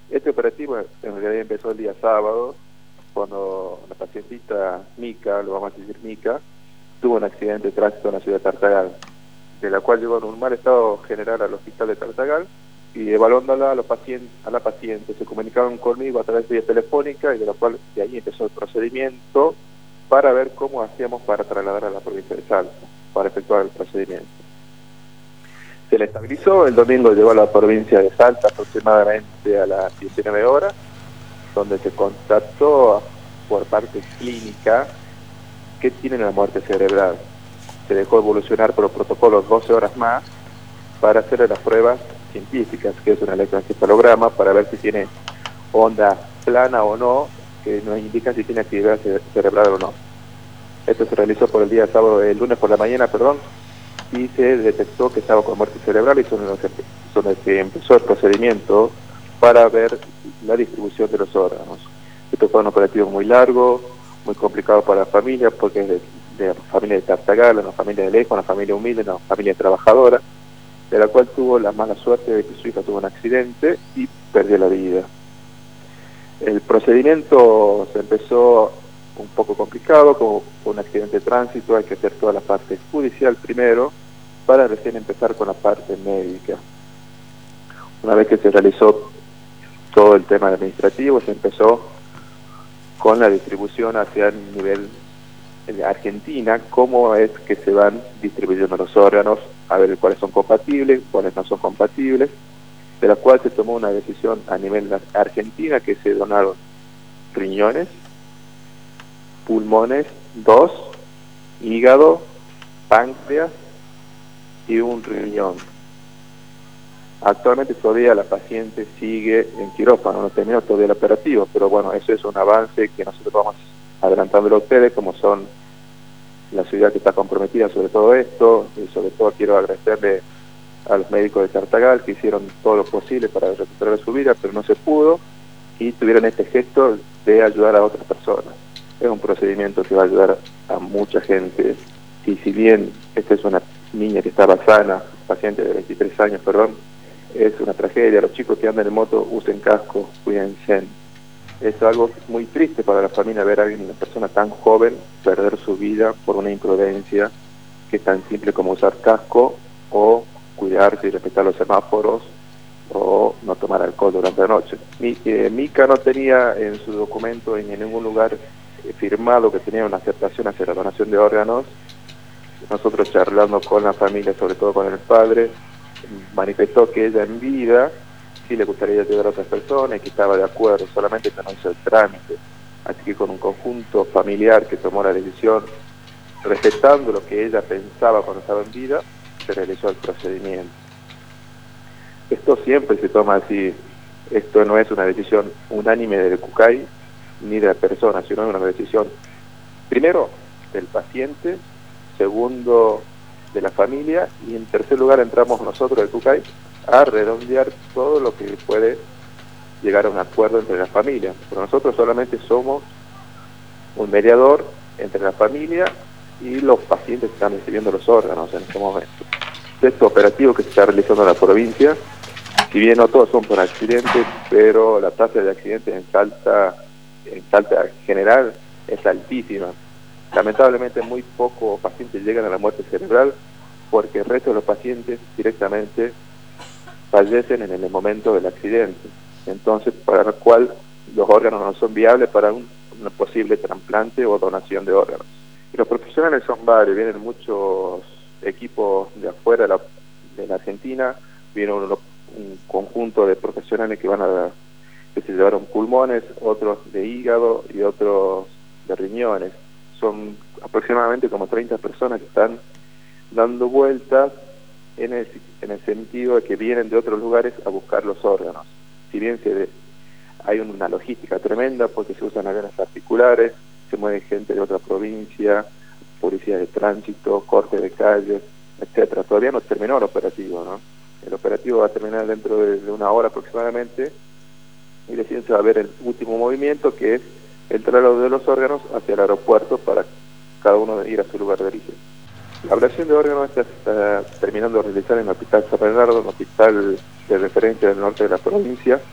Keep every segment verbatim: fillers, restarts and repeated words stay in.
Este operativo en realidad empezó el día sábado, cuando la pacientita Mica, lo vamos a decir Mica, tuvo un accidente de tránsito en la ciudad de Tartagal, de la cual llegó en un mal estado general al hospital de Tartagal, y evaluándola a, los pacientes, a la paciente se comunicaron conmigo a través de vía telefónica, y de la cual de ahí empezó el procedimiento para ver cómo hacíamos para trasladar a la provincia de Salta, para efectuar el procedimiento. Se le estabilizó, el domingo llegó a la provincia de Salta aproximadamente a las diecinueve horas, donde se constató por parte clínica que tiene la muerte cerebral. Se dejó evolucionar por los protocolos doce horas más para hacer las pruebas científicas, que es un electroencefalograma, para ver si tiene onda plana o no, que nos indica si tiene actividad cerebral o no. Esto se realizó por el día sábado, el lunes por la mañana, perdón, y se detectó que estaba con muerte cerebral, y son los que, son los que empezó el procedimiento para ver la distribución de los órganos. Esto fue un operativo muy largo, muy complicado para la familia, porque es de, de la familia de Tartagal, una familia de lejos, una familia humilde, una familia trabajadora, de la cual tuvo la mala suerte de que su hija tuvo un accidente y perdió la vida. El procedimiento se empezó un poco complicado, como un accidente de tránsito, hay que hacer toda la parte judicial primero, para recién empezar con la parte médica. Una vez que se realizó todo el tema administrativo, se empezó con la distribución hacia el nivel de Argentina, cómo es que se van distribuyendo los órganos, a ver cuáles son compatibles, cuáles no son compatibles, de la cual se tomó una decisión a nivel de Argentina, que se donaron riñones, pulmones, dos, hígado, páncreas y un riñón. Actualmente todavía la paciente sigue en quirófano, no terminó todavía el operativo, pero bueno, eso es un avance que nosotros vamos adelantando a ustedes, como son la ciudad que está comprometida sobre todo esto, y sobre todo quiero agradecerle a los médicos de Tartagal, que hicieron todo lo posible para recuperar su vida, pero no se pudo, y tuvieron este gesto de ayudar a otras personas. Es un procedimiento que va a ayudar a mucha gente, y si bien esta es una niña que estaba sana, paciente de veintitrés años, perdón, es una tragedia. Los chicos que andan en moto usen casco, cuídense. Es algo muy triste para la familia ver a alguien, una persona tan joven, perder su vida por una imprudencia que es tan simple como usar casco, o cuidarse y respetar los semáforos, o no tomar alcohol durante la noche. Mi, eh, Mica no tenía en su documento en ningún lugar eh, firmado que tenía una aceptación hacia la donación de órganos. Nosotros, charlando con la familia, sobre todo con el padre, manifestó que ella en vida sí le gustaría ayudar a otras personas y que estaba de acuerdo, solamente que no hizo el trámite. Así que con un conjunto familiar que tomó la decisión, respetando lo que ella pensaba cuando estaba en vida, se realizó el procedimiento. Esto siempre se toma así, esto no es una decisión unánime del CUCAI ni de la persona, sino una decisión, primero, del paciente, segundo, de la familia, y en tercer lugar entramos nosotros del CUCAI a redondear todo lo que puede llegar a un acuerdo entre las familias. Pero nosotros solamente somos un mediador entre la familia y los pacientes que están recibiendo los órganos en este momento. Este operativo que se está realizando en la provincia, si bien no todos son por accidentes, pero la tasa de accidentes en Salta, en Salta en general es altísima. Lamentablemente muy pocos pacientes llegan a la muerte cerebral, porque el resto de los pacientes directamente fallecen en el momento del accidente. Entonces, para lo cual los órganos no son viables para un, un posible trasplante o donación de órganos. Y los profesionales son varios, vienen muchos equipos de afuera de la, de la Argentina, viene un, un conjunto de profesionales que van a que se llevaron pulmones, otros de hígado y otros de riñones. Son aproximadamente como treinta personas que están dando vueltas en el, en el sentido de que vienen de otros lugares a buscar los órganos. Si bien se de, hay una logística tremenda, porque se usan aviones particulares, se mueve gente de otra provincia, policía de tránsito, corte de calles, etcétera. Todavía no terminó el operativo, ¿no? El operativo va a terminar dentro de, de una hora aproximadamente, y recién se va a ver el último movimiento, que es el traslado de los órganos hacia el aeropuerto para cada uno ir a su lugar de origen. La ablación de órganos está, está terminando de realizar en el Hospital San Bernardo, un hospital de referencia del norte de la provincia,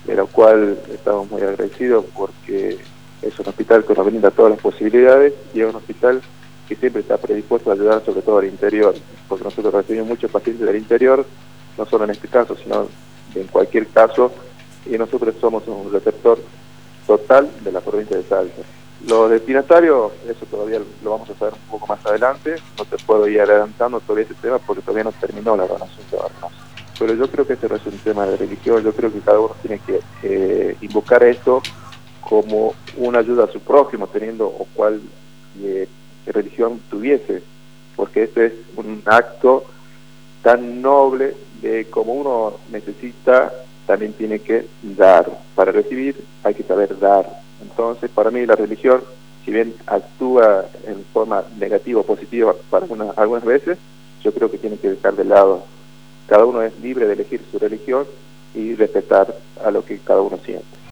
de lo cual estamos muy agradecidos porque es un hospital que nos brinda todas las posibilidades y es un hospital que siempre está predispuesto a ayudar sobre todo al interior, porque nosotros recibimos muchos pacientes del interior, no solo en este caso, sino en cualquier caso, y nosotros somos un receptor total de la provincia de Salta. Los destinatarios, eso todavía lo vamos a saber un poco más adelante, no te puedo ir adelantando todavía ese tema porque todavía no terminó la donación de órganos. Pero yo creo que este no es un tema de religión, yo creo que cada uno tiene que eh, invocar esto como una ayuda a su prójimo, teniendo o cual eh, religión tuviese, porque este es un acto tan noble de como uno necesita, también tiene que dar. Para recibir hay que saber dar. Entonces, para mí la religión, si bien actúa en forma negativa o positiva para una, algunas veces, yo creo que tiene que dejar de lado. Cada uno es libre de elegir su religión y respetar a lo que cada uno siente.